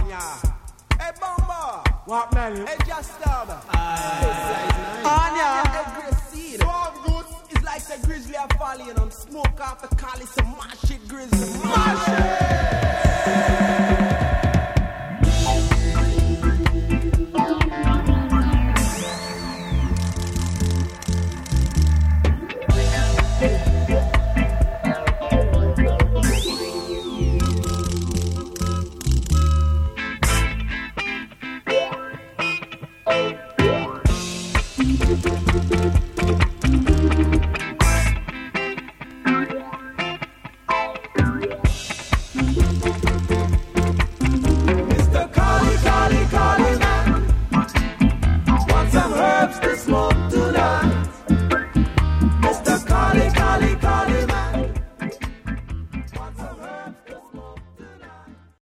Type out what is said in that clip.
Anya. Hey, Bumba. What, man? Hey, Just Stub. Anya. Hey, Gracie. Swamp Goods. It's like the grizzly are falling and smoke off the collie. So mash it, grizzly. Mash it.